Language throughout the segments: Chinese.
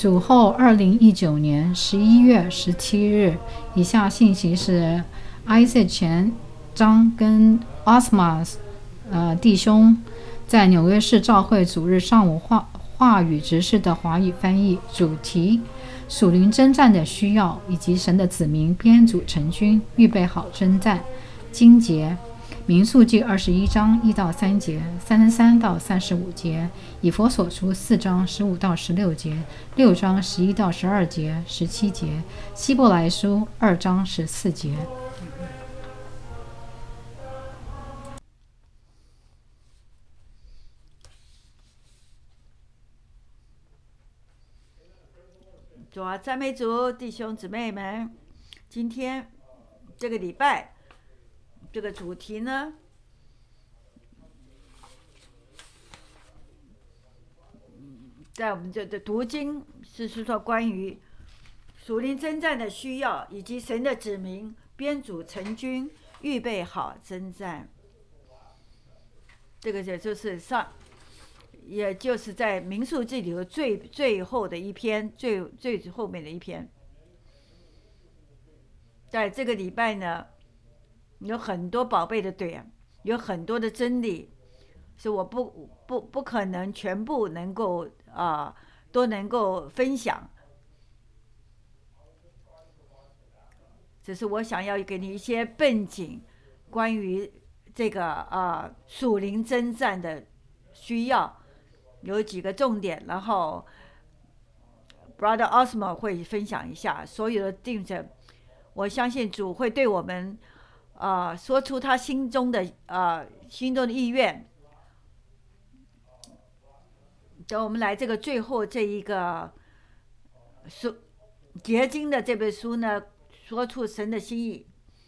主后2019年11月17日，以下信息是Isaac 前章跟 Osmas 弟兄在纽约市教会主日上午话语执事的华语翻译。主题：属灵征战的需要，以及神的子民编组成军，预备好征战。经节：民数记21章1到3节，33到35节；以弗所书4章15到16节，6章11到12节，17节；希伯来书2章14节。 主啊，赞美主，弟兄姊妹们，今天这个礼拜这个主题呢，在我们这的读经是说关于属灵征战的需要，以及神的子民编组成军，预备好征战。这个也就是在民数记里的最后的一篇，最后面的一篇。在这个礼拜呢，有很多宝贝的点，有很多的真理，是我不可能全部能够都能够分享。只是我想要给你一些背景，关于这个属灵征战的需要。有几个重点，然后 Brother Osmo 会分享一下所有的定证。我相信主会对我们说出他心中的意愿。等我们来这个最后这一个结晶的这本书呢，说出神的心意。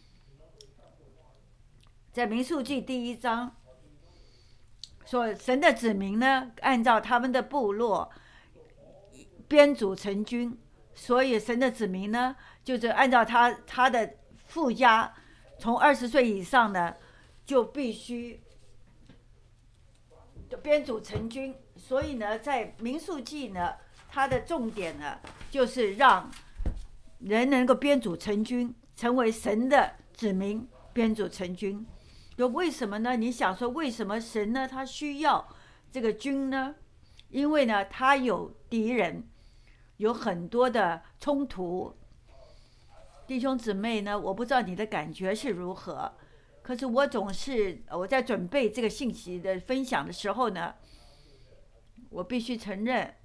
在民数记第1章说，神的子民呢，按照他们的部落编组成军，所以神的子民呢，就是按照他的父家，从20岁以上呢，就必须编组成军。所以呢，在民数记呢，它的重点呢，就是让人能够编组成军，成为神的子民，编组成军。为什么呢？你想说为什么神呢？他需要这个军呢？因为呢，他有敌人，有很多的冲突。弟兄姊妹呢，我不知道你的感觉是如何，可是我在准备这个信息的分享的时候呢，我必须承认，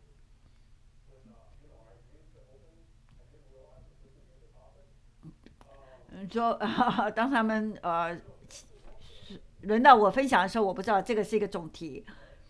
当他们轮到我分享的时候，我不知道这个是一个总题，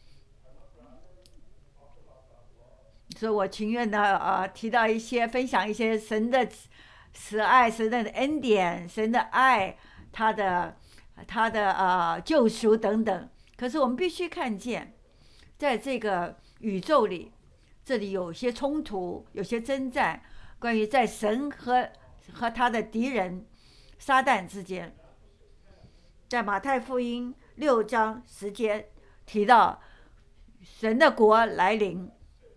所以我情愿的提到分享一些神的慈爱、神的恩典、神的爱、他的救赎等等。可是我们必须看见，在这个宇宙里，这里有些冲突，有些征战，关于在神和他的敌人撒旦之间。在马太福音6章10节提到神的国来临，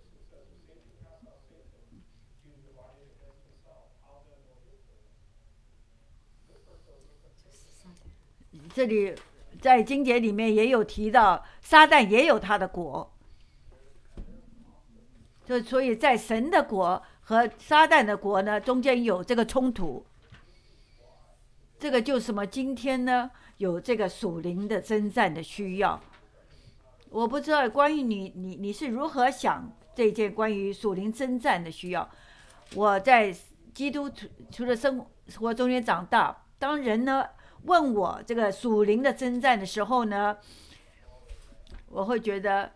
这里在经节里面也有提到撒旦也有他的国，所以在神的国和撒旦的国呢，中间有这个冲突。这个就是什么？今天呢，有这个属灵的征战的需要。我不知道关于你是如何想这件关于属灵征战的需要。我在基督徒的生活中间长大，当人呢问我这个属灵的征战的时候呢，我会觉得，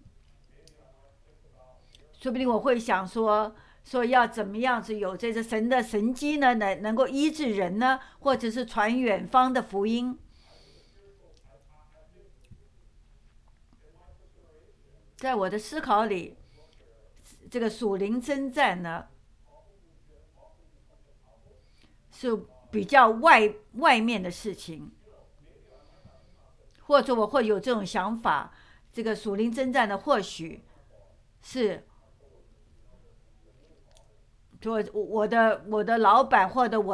说不定我会想说要怎么样子有这个神的神迹呢，能够医治人呢，或者是传远方的福音。在我的思考里，这个属灵征战呢，是比较外面的事情，或者我会有这种想法，这个属灵征战的或许是我的老板或者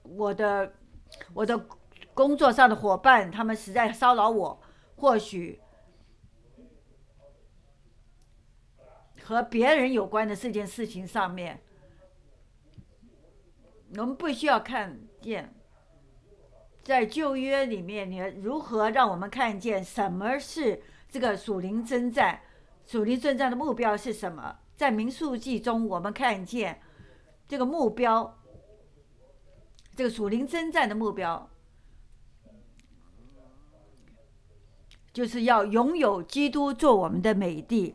我的工作上的伙伴，他们实在骚扰我，或许和别人有关的这件事情上面，我们必须要看见，在旧约里面，你如何让我们看见什么是这个属灵征战？属灵征战的目标是什么？在民数记中，我们看见这个目标，这个属灵征战的目标，就是要拥有基督做我们的美地。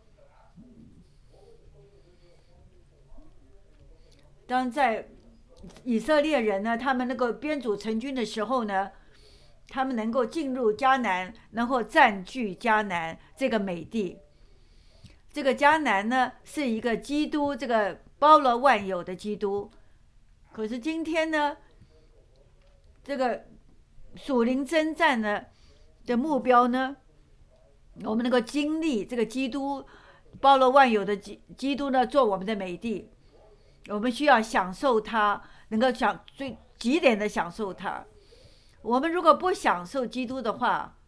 当在以色列人呢，他们那个编组成军的时候呢，他们能够进入迦南，然后占据迦南这个美地。这个迦南呢，是一个基督，这个包罗万有的基督。可是今天呢，这个属灵征战呢的目标呢，我们能够经历这个基督包罗万有的基督呢，做我们的美地。我们需要享受它，能够最极点的享受它。我们如果不享受基督的话，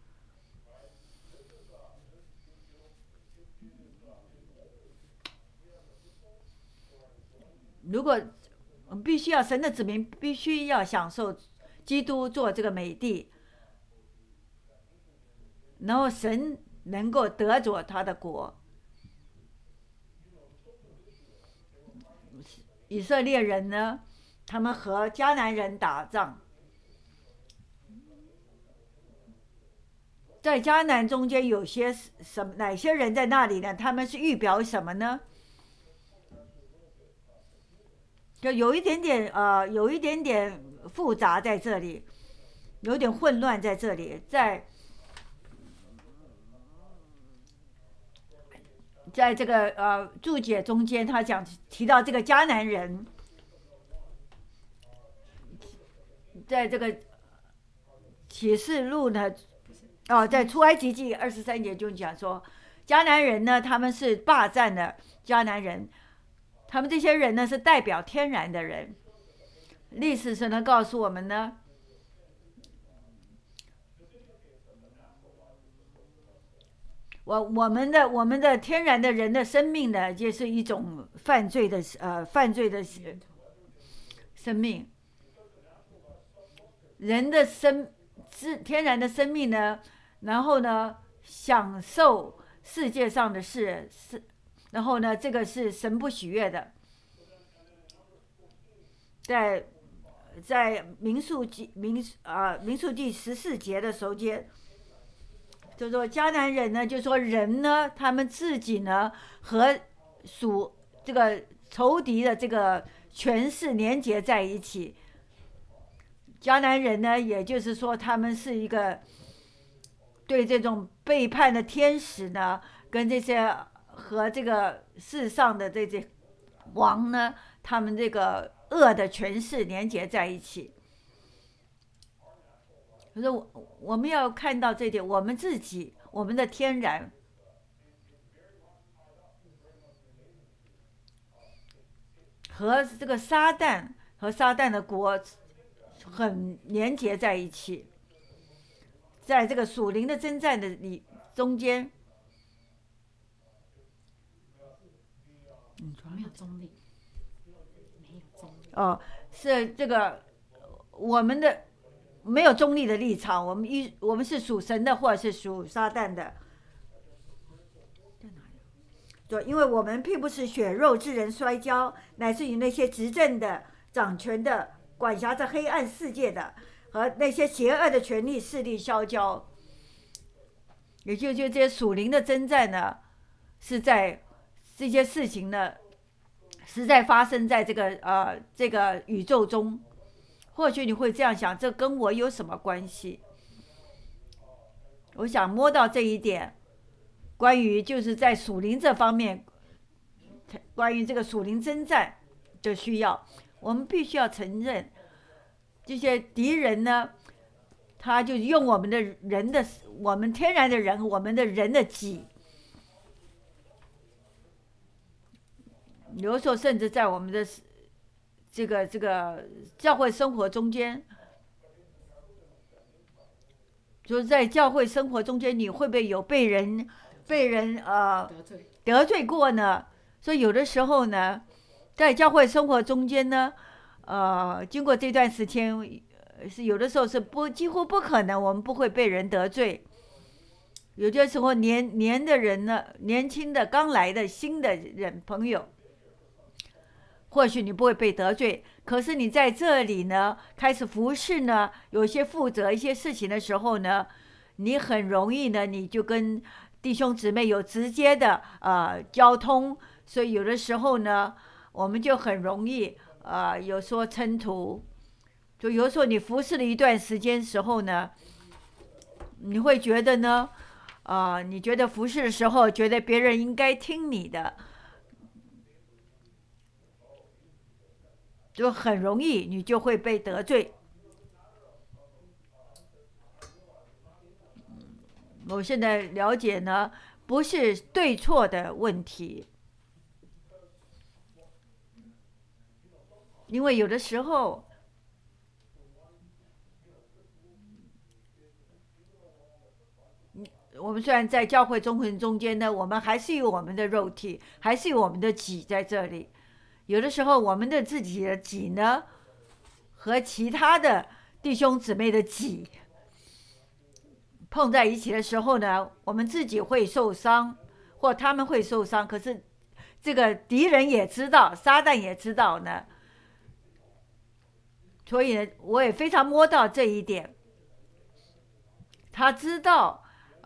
如果我们必须要神的子民必须要享受基督做这个美地，然后神能够得着他的国。以色列人呢，他们和迦南人打仗，在迦南中间有些哪些人在那里呢？他们是预表什么呢？就有一点点复杂在这里，有点混乱在这里，在这个注解中间，他提到这个迦南人，在这个启示录呢，在出埃及记23节就讲说，迦南人呢，他们是霸占的迦南人，他们这些人呢是代表天然的人。历史上呢告诉我们呢，我们的天然的人的生命呢，就是一种犯罪的生命。人的天然的生命呢，然后呢享受世界上的事，然后呢这个是神不喜悦的。在民数记14节的时候就说迦南人呢，就说人呢，他们自己呢和这个仇敌的这个权势连结在一起。迦南人呢，也就是说他们是一个对这种背叛的天使呢，跟这些和这个世上的这些王呢，他们这个恶的权势连结在一起。可是我们要看到这点，我们自己，我们的天然和这个撒旦的国很连结在一起。在这个属灵的征战的中间， 没有中立， 是这个我们的没有中立的立场，我们是属神的，或者是属撒旦的。对，因为我们并不是血肉之人摔跤，乃至于那些执政的、掌权的、管辖着黑暗世界的和那些邪恶的权力势力相交。也就这些属灵的征战呢，是在这些事情呢，实在发生在这个宇宙中。或许你会这样想，这跟我有什么关系？我想摸到这一点，关于就是在属灵这方面，关于这个属灵征战的需要，我们必须要承认，这些敌人呢，他就用我们天然的人，我们的人的己，有时候甚至在我们的这个教会生活中间，就是在教会生活中间，你会不会有被人得罪过呢？所以有的时候呢，在教会生活中间呢，经过这段时间，是有的时候是几乎不可能，我们不会被人得罪。有的时候年的人呢，年轻的刚来的新的人朋友，或许你不会被得罪，可是你在这里呢，开始服侍呢，有些负责一些事情的时候呢，你很容易呢，你就跟弟兄姊妹有直接的交通，所以有的时候呢，我们就很容易有说冲突。就有时候你服侍了一段时间时候呢，你会觉得呢，你觉得服侍的时候，觉得别人应该听你的，就很容易你就会被得罪。我现在了解呢，不是对错的问题，因为有的时候我们虽然在教会中间呢，我们还是有我们的肉体，还是有我们的己在这里。有的时候我们的自己的己呢，和其他的弟兄姊妹的己碰在一起的时候呢，我们自己会受伤，或他们会受伤。可是这个敌人也知道，撒旦也知道呢，所以呢，我也非常摸到这一点。他知道，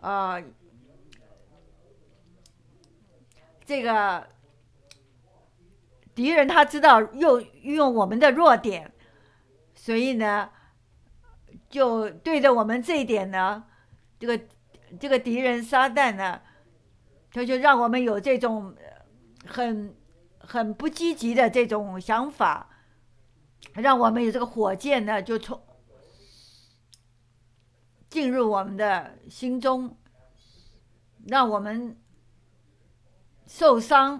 这个敌人他知道又运用我们的弱点，所以呢，就对着我们这一点呢，这个敌人撒旦呢，他就让我们有这种很不积极的这种想法，让我们有这个火箭呢就进入我们的心中，让我们受伤。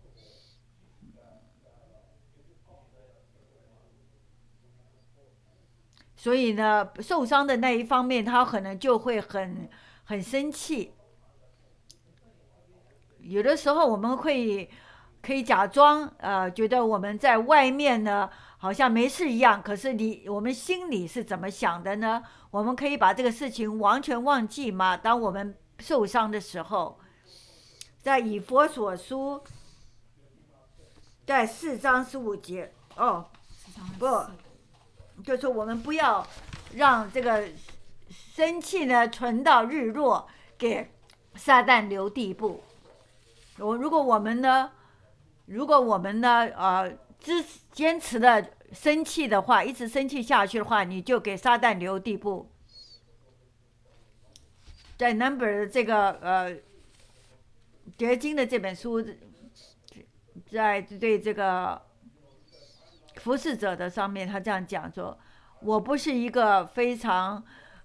所以呢，受伤的那一方面，他可能就会很生气。有的时候我们可以假装觉得我们在外面呢好像没事一样，可是我们心里是怎么想的呢？我们可以把这个事情完全忘记吗？当我们受伤的时候，在以弗所书在4章15节不。就是我们不要让这个生气呢存到日落，给撒旦留地步。如果我们呢坚持的生气的话，一直生气下去的话，你就给撒旦留地步。在 Number 这个结晶的这本书，在对这个服侍者的上面，他这样讲说：“我不是一个非常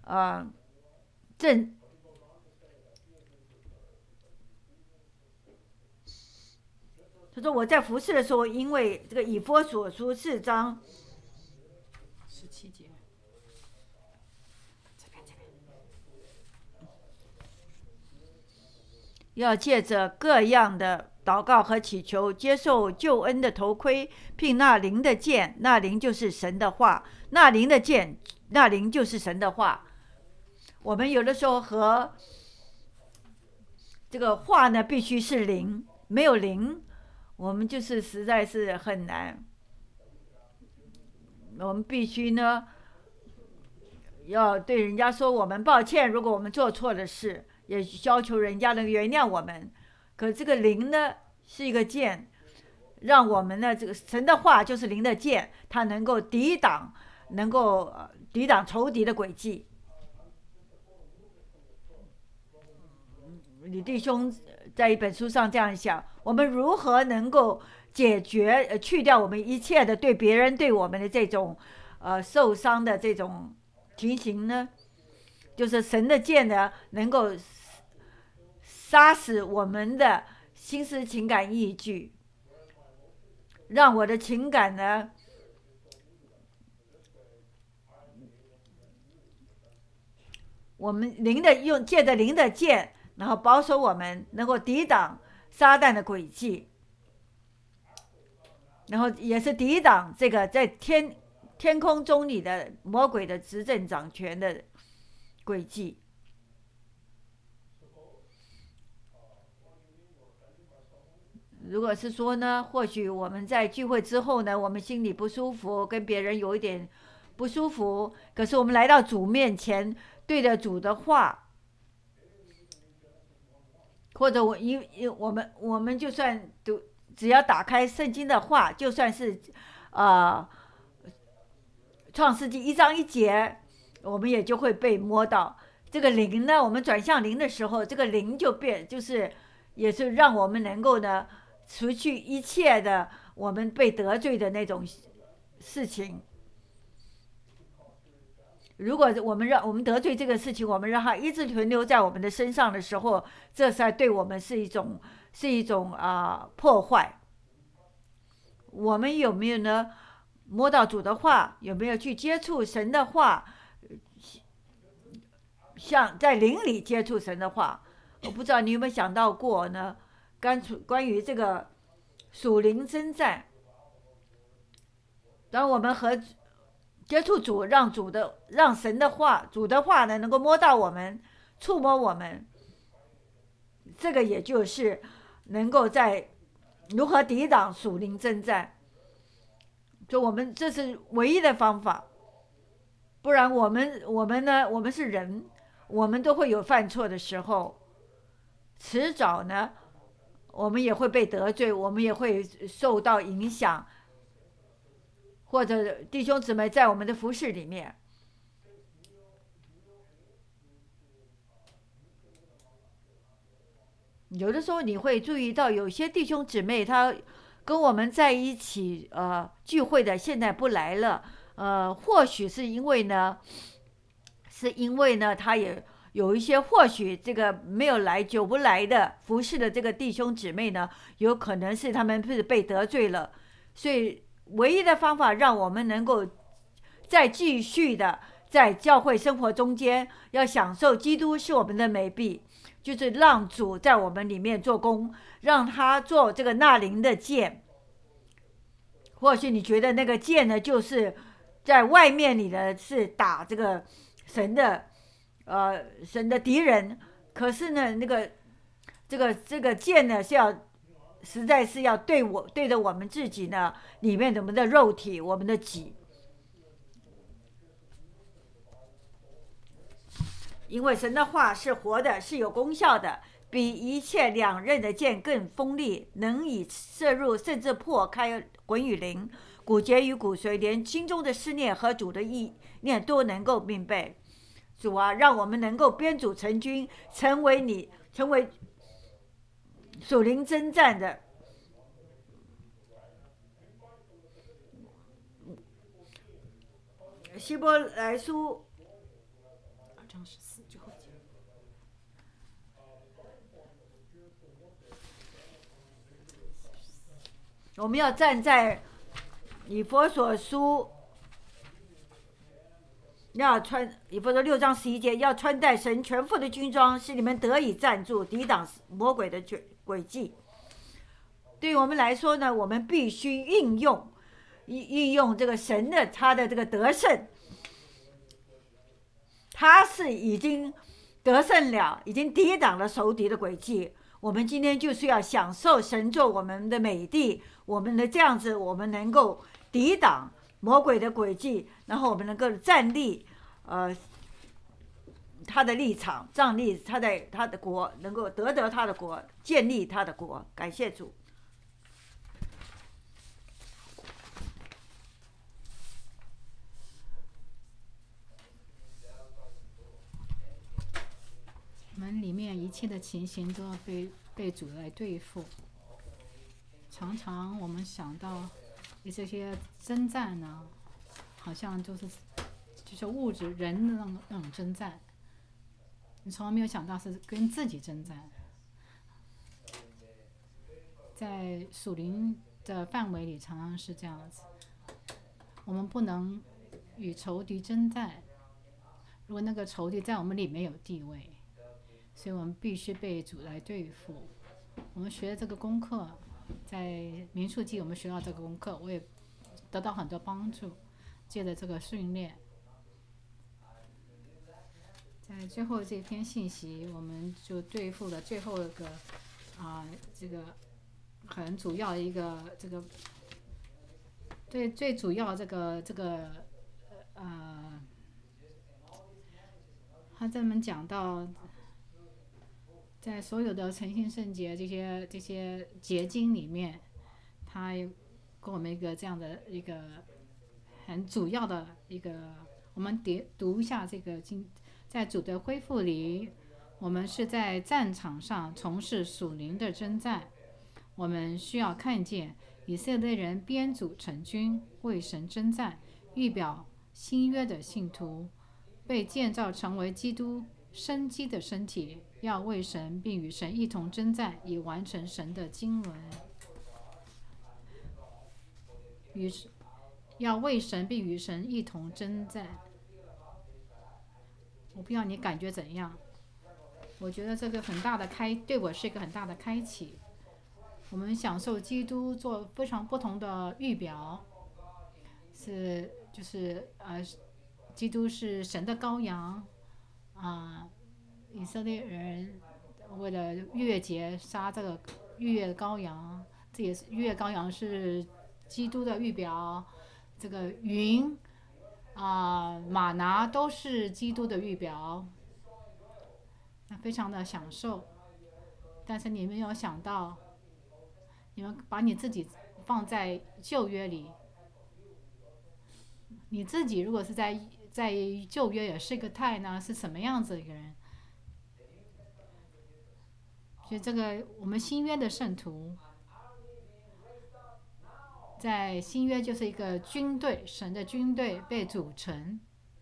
他说我在服侍的时候，因为这个以弗所书4章 17节， 要借着各样的祷告和祈求，接受救恩的头盔，并那灵的剑，那灵就是神的话，那灵的剑，那灵就是神的话。我们有的时候和这个话呢，必须是灵，没有灵，我们就是实在是很难。我们必须呢，要对人家说我们抱歉，如果我们做错了事，也要求人家能原谅我们。可这个灵呢，是一个剑，让我们呢，这个神的话就是灵的剑，它能够抵挡仇敌的诡计。李弟兄在一本书上这样想：我们如何能够去掉我们一切的对别人对我们的这种受伤的这种情形呢？就是神的剑呢，能够杀死我们的心思情感意趣，让我的情感呢我们借着灵的剑，然后保守我们能够抵挡撒旦的诡计，然后也是抵挡这个在天空中里的魔鬼的执政掌权的诡计。如果是说呢，或许我们在聚会之后呢，我们心里不舒服，跟别人有一点不舒服，可是我们来到主面前，对着主的话，或者我们就算只要打开圣经的话，就算是创世纪1章1节，我们也就会被摸到这个灵呢。我们转向灵的时候，这个灵就是也是让我们能够呢除去一切的我们被得罪的那种事情。如果我们得罪这个事情，我们让它一直存留在我们的身上的时候，这才对我们是一种破坏。我们有没有呢？摸到主的话，有没有去接触神的话？像在灵里接触神的话，我不知道你有没有想到过呢？关于这个属灵征战，当我们和接触主，让神的话、主的话呢，能够摸到我们、触摸我们，这个也就是能够在如何抵挡属灵征战。就我们这是唯一的方法，不然我们呢，我们是人，我们都会有犯错的时候，迟早呢，我们也会被得罪，我们也会受到影响，或者弟兄姊妹在我们的服事里面，有的时候你会注意到有些弟兄姊妹他跟我们在一起聚会的现在不来了，或许是因为呢他也有一些或许这个没有来久不来的服侍的这个弟兄姊妹呢，有可能是他们是被得罪了，所以唯一的方法让我们能够再继续的在教会生活中间要享受基督是我们的美币，就是让主在我们里面做工，让他做这个纳灵的剑。或许你觉得那个剑呢，就是在外面里的是打这个神的敌人，可是呢，这个剑呢实在是要对着我们自己呢里面我们的肉体，我们的己。因为神的话是活的，是有功效的，比一切两刃的剑更锋利，能以射入，甚至破开魂与灵、骨节与骨髓，连心中的思念和主的意念都能够明白。主啊，让我们能够编组成军，成为属灵征战的希伯来书 2章14最后一节。 我们要站在以弗所书，以弗所6章11节，要穿戴神全副的军装，使你们得以站住，抵挡魔鬼的诡计。对于我们来说呢，我们必须运用这个神的他的这个得胜，他是已经得胜了，已经抵挡了仇敌的诡计。我们今天就是要享受神做我们的美地，我们的这样子，我们能够抵挡魔鬼的诡计，然后我们能够站立，他的立场，站立他的国，能够得他的国，建立他的国。感谢主。 我们里面一切的情形都要被主来对付。常常我们想到这些征战呢，好像就是物质人的那种征战，你从来没有想到是跟自己征战。在属灵的范围里，常常是这样子。我们不能与仇敌征战， 如果那个仇敌在我们里面有地位，所以我们必须被主来对付。我们学这个功课，在民数记我们学到这个功课，我也得到很多帮助，借着这个训练。在最后这篇信息，我们就对付了最后一个这个很主要的一个这个最主要这个他这么讲到，在所有的诚信圣洁这些结晶里面，他给我们一个这样的一个很主要的一个，我们读一下这个经。在主的恢复里，我们是在战场上从事属灵的征战。我们需要看见以色列人编组成军，为神征战，预表新约的信徒被建造成为基督生机的身体，要为神并与神一同征战，以完成神的经纶。要为神并与神一同征战。我不知道你感觉怎样？我觉得这个很大的对我是一个很大的开启。我们享受基督做非常不同的预表，基督是神的羔羊以色列人为了逾越节杀这个逾越羔羊，这也是逾越羔羊是基督的预表。这个云玛拿都是基督的预表，那非常的享受。但是你们有想到，你们把你自己放在旧约里，你自己如果是在旧约也是个太呢，是什么样子的一个人？所以这个我们新约的圣徒，在新约就是一个军队，神的军队被组成，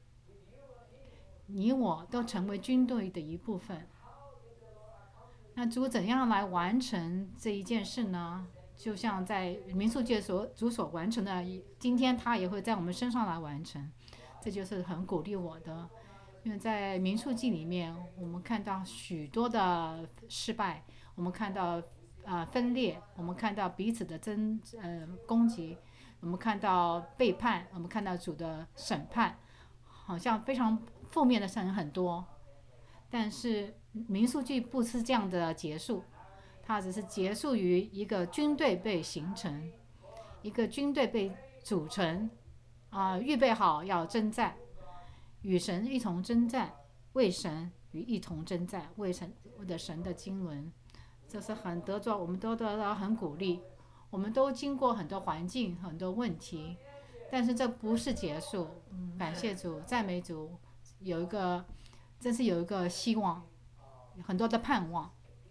你我都成为军队的一部分。那主怎样来完成这一件事呢？就像在民数记主所完成的，今天他也会在我们身上来完成，这就是很鼓励我的。因为在民数记里面，我们看到许多的失败，我们看到分裂，我们看到彼此的攻击，我们看到背叛，我们看到主的审判，好像非常负面的事情很多。但是民数记不是这样的结束，它只是结束于一个军队被形成，一个军队被组成，预备好要征战，与神一同征战，为神与一同征战，为神的经纶，这是很我们都得到很鼓励。我们都经过很多环境、很多问题，但是这不是结束。感谢主，赞美主，真是有一个希望，很多的盼望。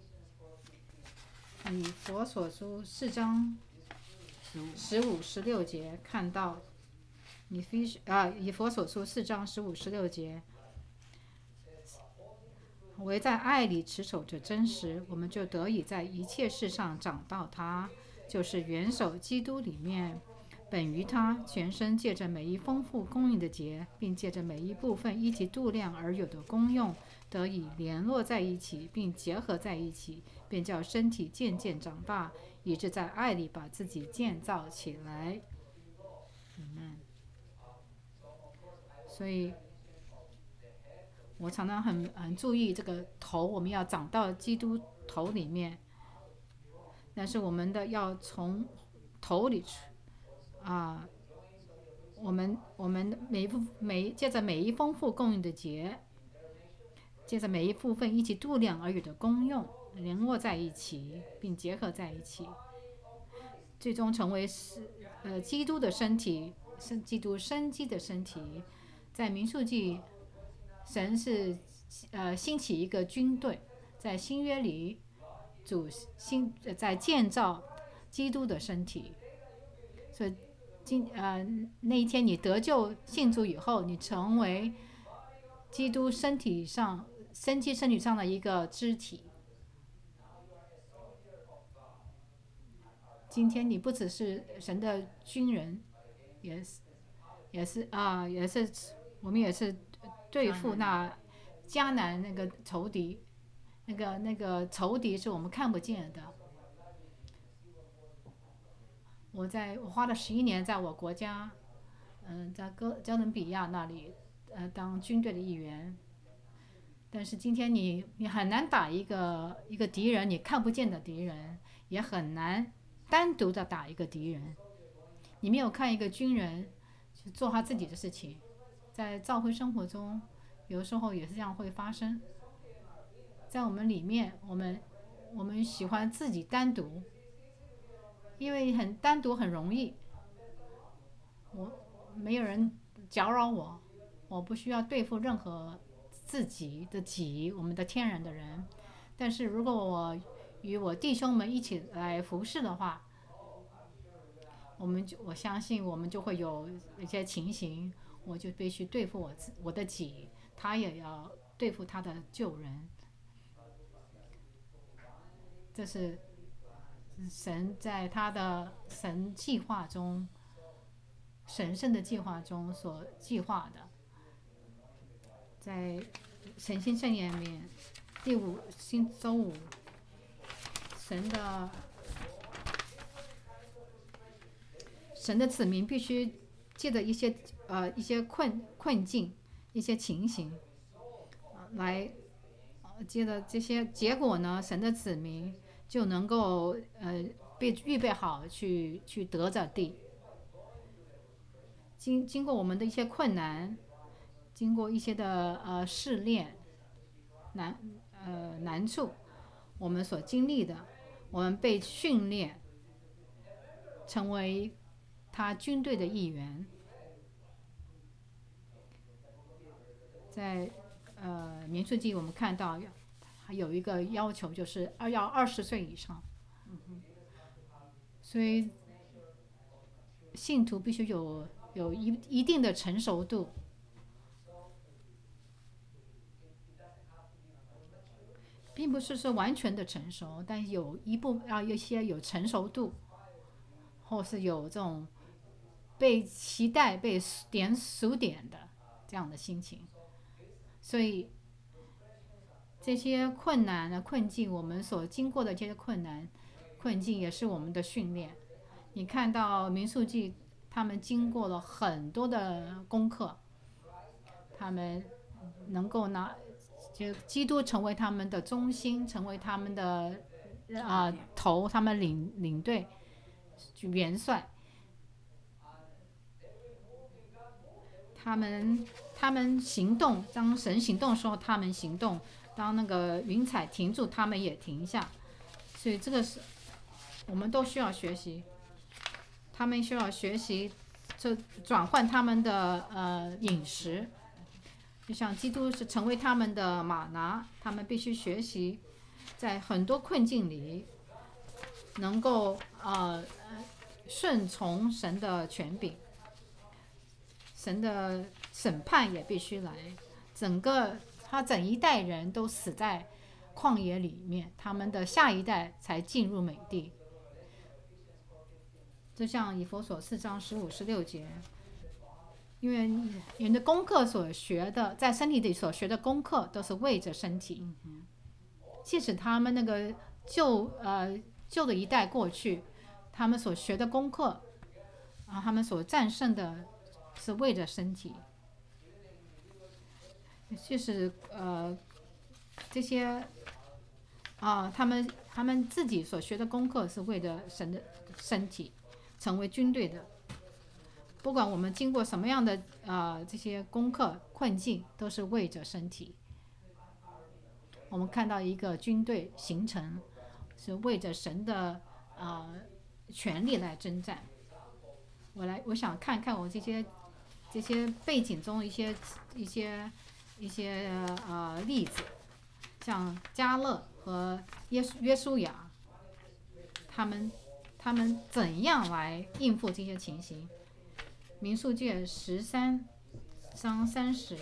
以弗所书4章15、16节看到，以弗所书4章15、16节，唯在爱里持守着真实，我们就得以在一切事上长到他，就是元首基督里面，本于他，全身借着每一丰富供应的节，并借着每一部分依其度量而有的功用，得以联络在一起，并结合在一起，便叫身体渐渐长大，以致在爱里把自己建造起来。所以我常常很注意这个头，我们要长到基督头里面，但是我们的要从头里我们借着每一丰富供应的节，借着每一部分依其度量而有的功用，联络在一起，并结合在一起，最终成为基督的身体，基督生机的身体。在民数记，神是兴起一个军队，在新约里，在建造基督的身体。所以那一天你得救信主以后，你成为基督身体上生机身体上的一个肢体。今天你不只是神的军人，也是我们也是对付那迦南那个仇敌，那个仇敌是我们看不见的。我花了11年在我国家，在哥伦比亚那里，当军队的一员。但是今天你很难打一个敌人，你看不见的敌人，也很难单独的打一个敌人。你没有看一个军人去做他自己的事情，在教会生活中，有时候也是这样会发生。在我们里面，我们喜欢自己单独。因为单独很容易，没有人搅扰我，我不需要对付任何自己的己，我们的天然的人。但是如果我与我弟兄们一起来服侍的话，我相信我们就会有一些情形，我就必须对付我的己，他也要对付他的旧人。这是神在他的计划中，神圣的计划中所计划的。在神心圣言里面，第5周五，神的子民必须借着一些困境、一些情形，来接着这些结果呢，神的子民就能够被预备好去得着地。经过我们的一些困难，经过一些的试炼、难处，我们所经历的，我们被训练成为他军队的一员。在民数记我们看到有一个要求，就是要20岁以上。所以信徒必须有一定的成熟度。并不是说完全的成熟，但有一些有成熟度，或是有这种被期待、被数点的这样的心情。所以这些困难的困境，我们所经过的这些困境，也是我们的训练。你看到民数记，他们经过了很多的功课，他们能够就基督成为他们的中心，成为他们的头，他们领队元帅。他们行动，当神行动的时候，他们行动；当那个云彩停住，他们也停下。所以这个是我们都需要学习，他们需要学习，就转换他们的饮食。就像基督是成为他们的玛拿，他们必须学习，在很多困境里，能够顺从神的权柄，神的审判也必须来。整一代人都死在旷野里面，他们的下一代才进入美地。就像以弗所4章15、16节。因为人的功课所学的，在身体里所学的功课，都是为着身体。即使他们那个旧的一代过去，他们所学的功课，他们所战胜的，是为着身体。就是这些他们自己所学的功课是为了神的身体，成为军队的。不管我们经过什么样的这些功课困境，都是为着身体。我们看到一个军队形成，是为着神的权力来征战。我想看看我这些背景中一些例子，像迦勒和约书亚，他们怎样来应付这些情形？民数记13章30，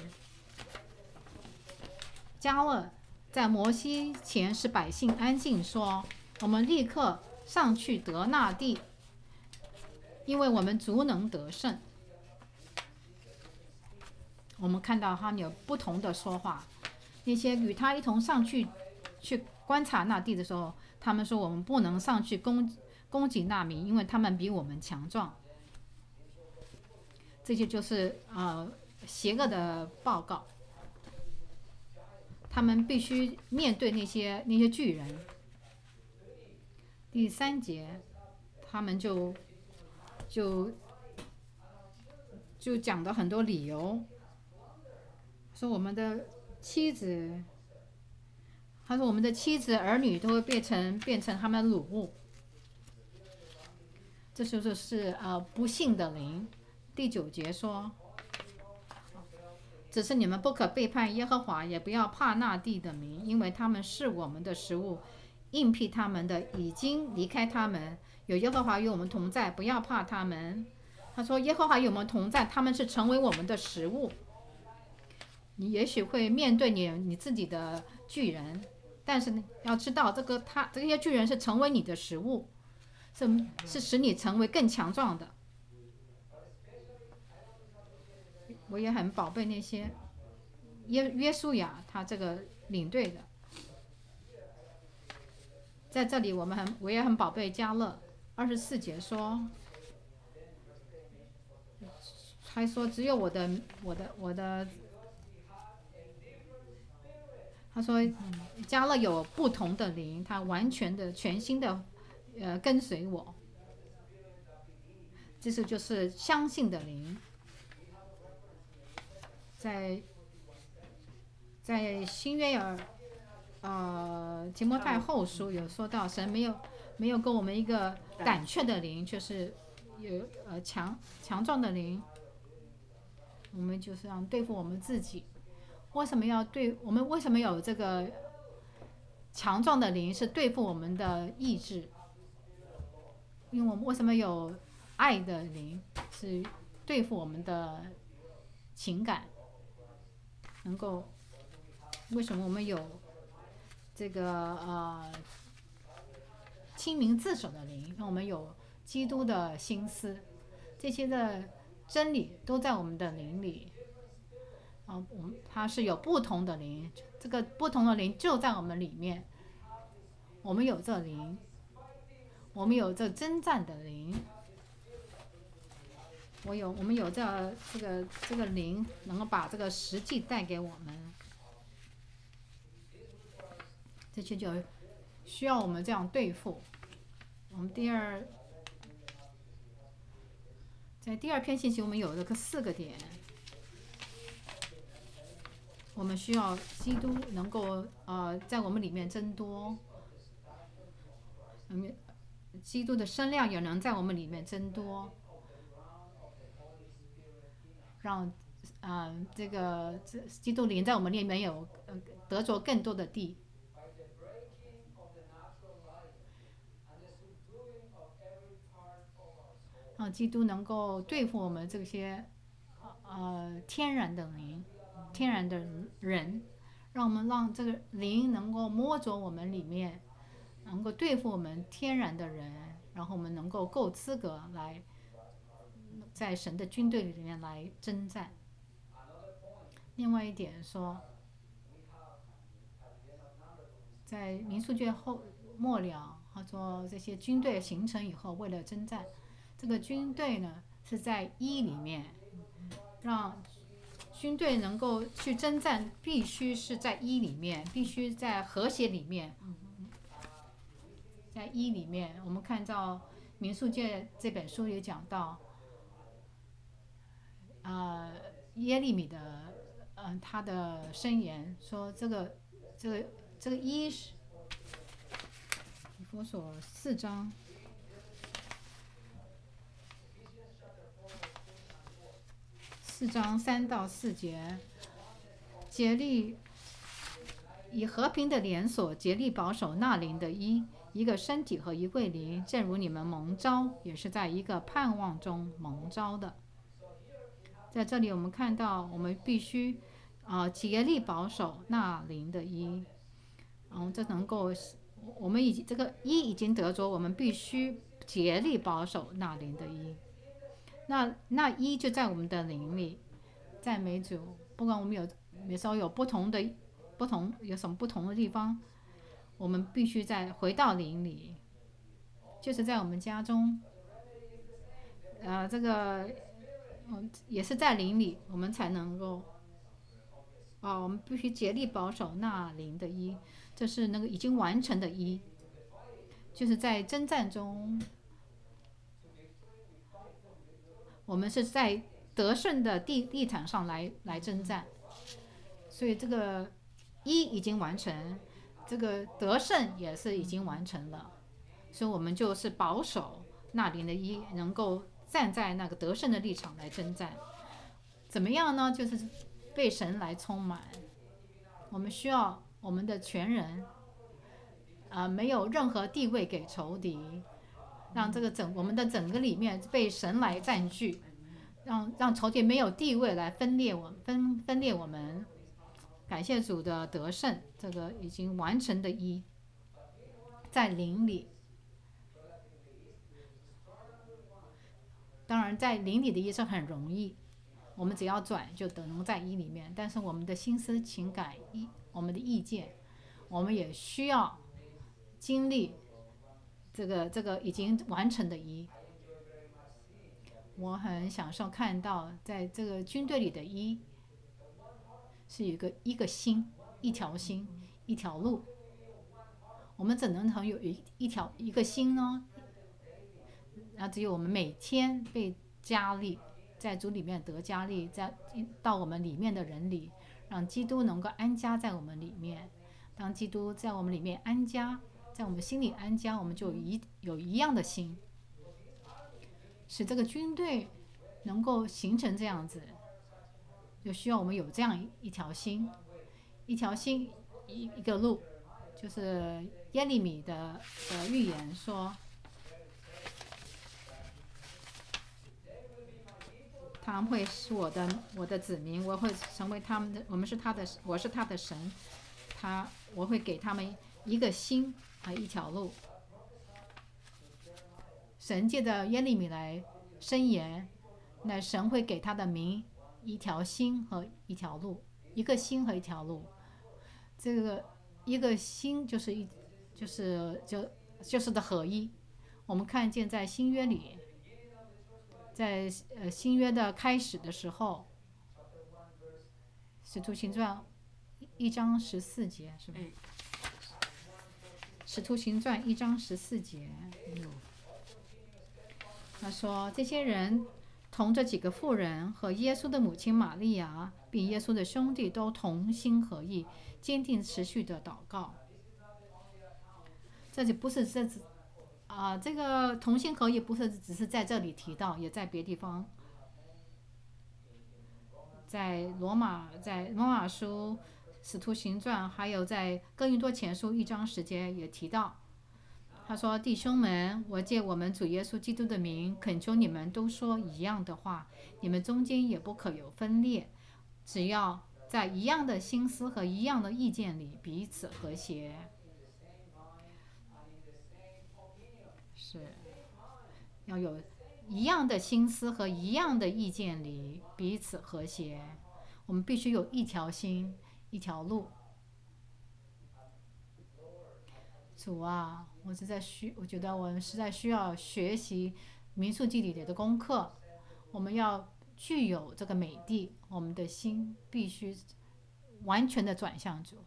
迦勒在摩西前使百姓安静，说：“我们立刻上去得那地，因为我们足能得胜。” 我们看到他们有不同的说话。那些与他一同上去观察那地的时候，他们说我们不能上去攻击那民，因为他们比我们强壮。这些就是邪恶的报告。他们必须面对那些巨人。第3节，他们就讲了很多理由，说我们的妻子，他说我们的妻子儿女都会变成他们的掳物。这就是不幸的灵。第9节说，只是你们不可背叛耶和华，也不要怕那地的民，因为他们是我们的食物。应辟他们的已经离开他们，有耶和华与我们同在，不要怕他们。他说耶和华与我们同在，他们是成为我们的食物。你也许会面对你自己的巨人，但是要知道这些巨人是成为你的食物，是使你成为更强壮的。我也很宝贝那些约书亚他这个领队的。在这里我也很宝贝迦勒。24节说，还说只有我的，他说迦勒有不同的灵，他完全的全心的跟随我。这就是相信的灵。在新约提摩太后书有说到，神没有给我们一个胆怯的灵，就是有强壮的灵。我们就是要对付我们自己。我们为什么有这个强壮的灵？是对付我们的意志。因为我们为什么有爱的灵？是对付我们的情感。为什么我们有这个清明自守的灵？让我们有基督的心思，这些的真理都在我们的灵里。它是有不同的灵，这个不同的灵就在我们里面。我们有这灵，我们有这征战的灵。我们有这个灵，能够把这个实际带给我们。这些就需要我们这样对付。我们在第二篇信息，我们有这个4个点。我们需要基督能够在我们里面增多，基督的声量也能在我们里面增多，让基督灵在我们里面有得着更多的地。让基督能够对付我们这些天然的灵、天然的人，让这个灵能够摸着我们里面，能够对付我们天然的人，然后我们能够够资格来在神的军队里面来征战。另外一点说，在民数记末了，他说这些军队形成以后，为了征战。这个军队呢是在里面，让军队能够去征战，必须是在里面，必须在和谐里面。在里面，我们看到《民数记》这本书也讲到，耶利米的他的申言说，这个是以弗所4章。4章3到4节，竭力以和平的连锁竭力保守那灵的一个身体和一位灵，正如你们蒙召，也是在一个盼望中蒙召的。在这里我们看到，我们必须竭力保守那灵的这能够我们这个已经得着，我们必须竭力保守那灵的那就在我们的灵里。 赞美主。不管我们有时候有有什么不同的地方，我们必须再回到灵里，就是在我们家中，这个也是在灵里，我们才能够我们必须竭力保守那灵的一，这是那个已经完成的一，就是在征战中，我们是在得胜的地毯上来征战，所以这个一已经完成，这个得胜也是已经完成了，所以我们就是保守那灵的一，能够站在那个得胜的立场来征战。怎么样呢？就是被神来充满。我们需要我们的全人，没有任何地位给仇敌，让这个我们的整个里面被神来占据，让仇敌没有地位来分裂我们。感谢主的得胜，这个已经完成的一，在灵里。当然，在灵里的一是很容易，我们只要转就能在一里面。但是我们的心思、情感、我们的意见，我们也需要经历这个已经完成的一。我很享受看到，在这个军队里的一，是一个心，一条心，一条路。我们怎能有一个心呢？只有我们每天被加力，在主里面得加力，到我们里面的人里，让基督能够安家在我们里面。当基督在我们里面安家，在我们心里安家，我们就有一样的心，使这个军队能够形成这样子，就需要我们有这样一条心，一个路，就是耶利米的预言说，他们会是我的子民，我会成为他们的，我是他的神，我会给他们一个心和一条路。神借着耶利米来申言，那神会给他的民一条心和一条路，一个心和一条路。这个一个心就是的合一。我们看见在新约里，在新约的开始的时候，使徒行传1章14节，是吧？使徒行传1章14节，他说这些人同这几个妇人和耶稣的母亲玛利亚，并耶稣的兄弟都同心合意，坚定持续的祷告。这就不是这个同心合意不是只是在这里提到，也在别地方，在罗马书、使徒行传，还有在哥林多前书1章10节也提到。他说：“弟兄们，我借我们主耶稣基督的名，恳求你们都说一样的话，你们中间也不可有分裂，只要在一样的心思和一样的意见里彼此和谐。”是要有一样的心思和一样的意见里彼此和谐。我们必须有一条心，一条路。主啊，我觉得我们实在需要学习民数记里的功课。我们要具有这个美地，我们的心必须完全的转向主。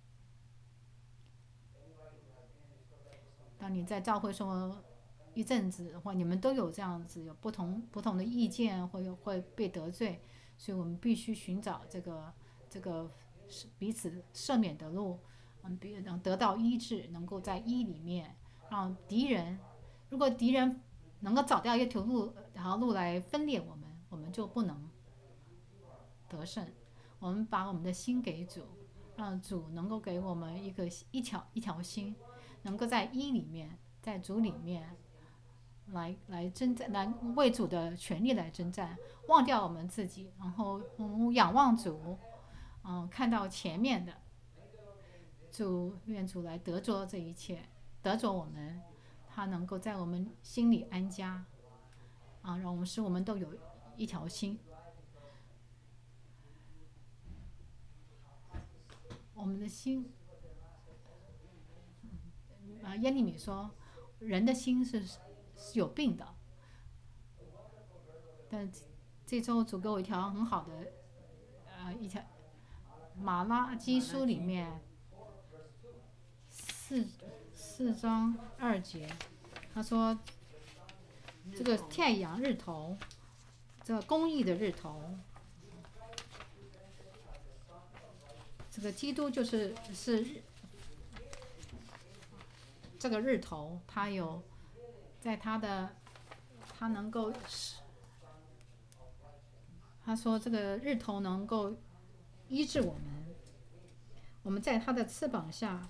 当你在教会说一阵子的话，你们都有这样子有不同的意见，会被得罪，所以我们必须寻找这个彼此赦免的路。能得到医治，能够在一里面让如果敌人能够找到一条路来分裂我们就不能得胜。我们把我们的心给主，让主能够给我们一条心，能够在一里面，在主里面来征战，来为主的权利来征战，忘掉我们自己，然后仰望主，看到前面的。愿主来得着这一切，得着我们，他能够在我们心里安家，让我们都有一条心。 我们的心，耶利米说，人的心是有病的。但这周主给我一条很好的，一条马拉基书里面4章2节，他说这个太阳日头，这个公义的日头，这个基督是这个日头，他有在他能够，他说这个日头能够医治我们，我们在他的翅膀下。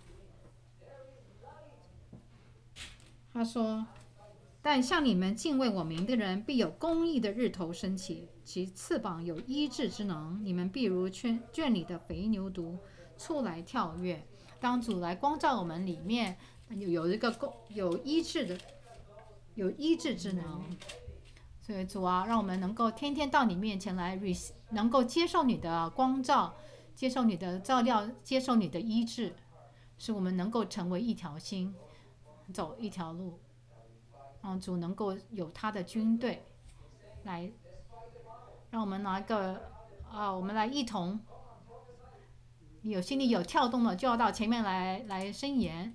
他说，但像你们敬畏我名的人，必有公义的日头升起，其翅膀有医治之能，你们必如圈里的肥牛犊出来跳跃。当主来光照我们里面，有一个有医治之能。所以主啊，让我们能够天天到你面前来，能够接受你的光照，接受你的照料，接受你的医治，使我们能够成为一条心，走一条路。让主能够有他的军队来，让我们我们来一同，你心里有跳动的，就要到前面来申言。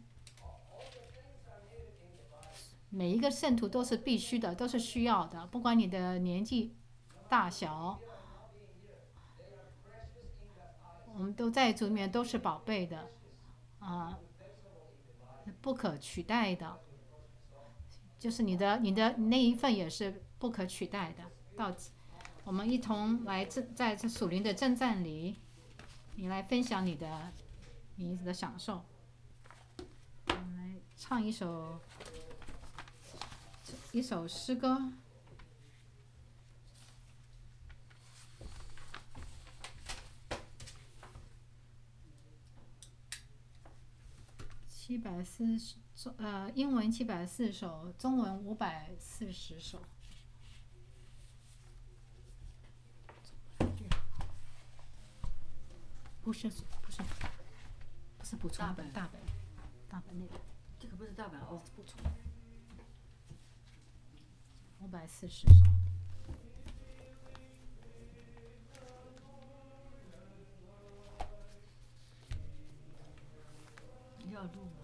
每一个圣徒都是必须的，都是需要的，不管你的年纪大小，我们都在主里面都是宝贝的，不可取代的，就是你那一份也是不可取代的。我们一同来在这属灵的征战里，你来分享你的享受。我们来唱一首诗歌。英文740首，中文540首。不是补充本，大本那个。 这个不是大本哦， 补充。540首。 要录。